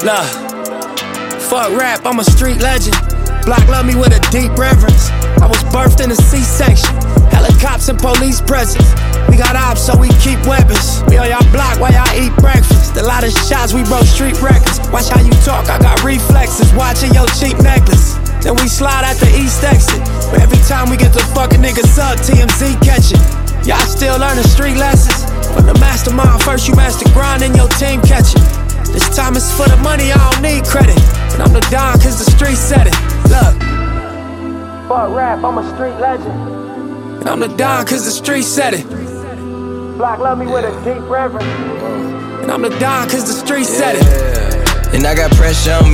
Look, fuck rap, I'm a street legend. Block love me with a deep reverence. I was birthed in a C-section. Helicopters and police presence. We got ops, so we keep weapons. We on y'all block while y'all eat breakfast. A lot of shots, we broke street records. Watch how you talk, I got reflexes. Watching your cheap necklace. Then we slide at the east exit. But every time we get the fucking niggas up, TMZ catch it. Y'all still learning street lessons. From the mastermind, first you master grind and your team catch it. This time it's for the money, I don't need credit. And I'm the Don cause the street said it. Look, fuck rap, I'm a street legend. And I'm the Don cause the street said it. Block love me with a deep reverence. And I'm the Don cause the street said it. And I got pressure on me.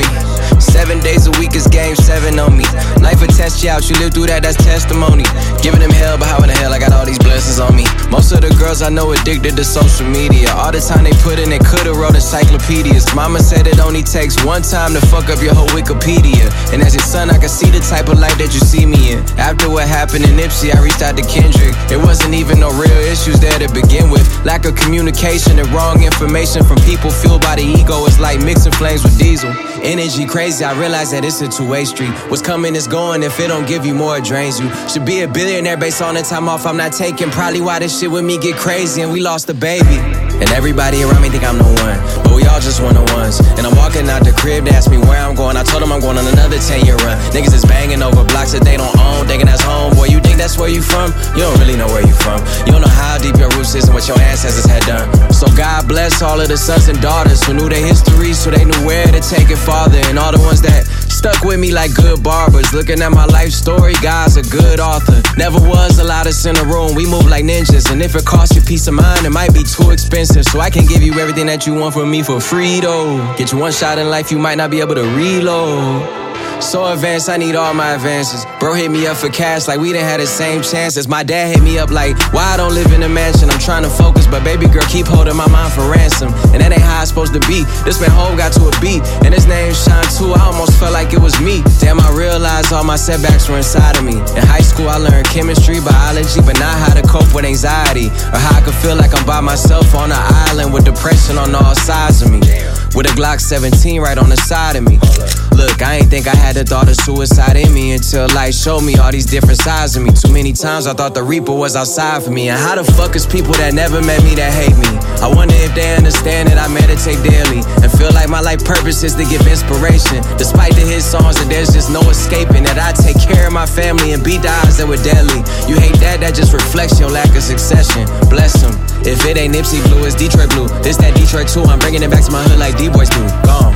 7 days a week is game 7 on me. Life will test you out, you live through that, that's testimony. Giving them hell, but how in the hell I got all these blessings on me? Most of the girls I know addicted to social media. All the time they put in, they could've wrote encyclopedias. Mama said it only takes one time to fuck up your whole Wikipedia. And as your son, I can see the type of life that you see me in. After what happened in Nipsey, I reached out to Kendrick. There wasn't even no real issues there to begin with. Lack of communication and wrong information from people fueled by the ego. It's like mixing flames with diesel. Energy crazy, I realize that it's a two-way street. What's coming is going, if it don't give you more, it drains you. Should be a billionaire based on the time off I'm not taking. Probably why this shit with me get crazy and we lost a baby. And everybody around me think I'm the one, but we all just one-on-ones. And I'm walking out the crib, they ask me where I'm going. I told them I'm going on another 10-year run. Niggas is banging over blocks that they don't own, thinking that's home. Boy, you think that's where you from? You don't really know where you from. You don't know how deep your roots is and what your ancestors had done. So God bless all of the sons and daughters who knew their history, so they knew where to take it farther. And all the ones that stuck with me like good barbers. Looking at my life story, God's a good author. Never was a lot of us in a room, we move like ninjas. And if it costs you peace of mind, it might be too expensive. So I can give you everything that you want from me for free though. Get you one shot in life, you might not be able to reload. So advanced, I need all my advances. Bro hit me up for cash like we didn't have the same chances. My dad hit me up like, why I don't live in a mansion? I'm trying to focus, but baby girl keep holding my mind for ransom. And that ain't how it's supposed to be. This man Hov got to a beat, and his name Shine too. I almost felt like it was me. Damn, I realized all my setbacks were inside of me. In high school, I learned chemistry, biology, but not how to cope with anxiety, or how I could feel like I'm by myself on an island with depression on all sides of me. With a Glock 17 right on the side of me. Look, I ain't think I had the thought of suicide in me until life showed me all these different sides of me. Too many times I thought the Reaper was outside for me. And how the fuck is people that never met me that hate me? I wonder if they understand that I meditate daily and feel like my life purpose is to give inspiration. Despite the hit songs that there's just no escaping, that I take care of my family and beat the odds that were deadly. You hate that, that just reflects your lack of succession. Bless them. If it ain't Nipsey Blue, it's Detroit Blue. This that Detroit too, I'm bringing it back to my hood like D-Boys do. Gone.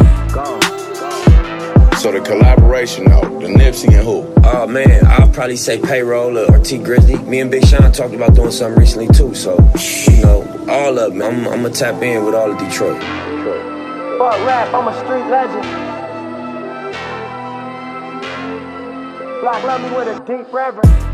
So the collaboration though, the Nipsey and who? Oh man, I'll probably say Payroll or T Grizzly. Me and Big Sean talked about doing something recently too, so, you know, all of them. I'm gonna tap in with all of Detroit. Fuck rap, I'm a street legend. Block love me with a deep reverence.